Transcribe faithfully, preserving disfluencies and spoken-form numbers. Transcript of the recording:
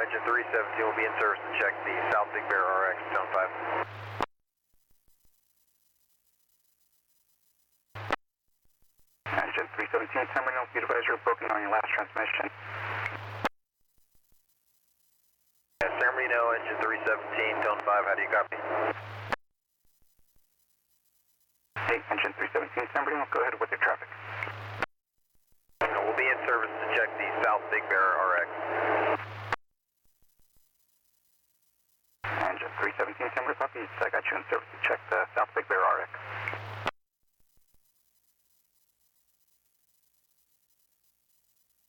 engine three seventeen will be in service to check the South Big Bear R X, zone five. Engine three seventeen, San Marino, be advised you're broken on your last transmission. Yeah, San Marino, engine three seventeen, zone five, how do you copy? Hey, engine three seventeen, San Marino, go ahead with your traffic. We'll be in service to check the South Big Bear R X. Engine three seventeen, San Marino, copy. I got you in service to check the South Big Bear R X.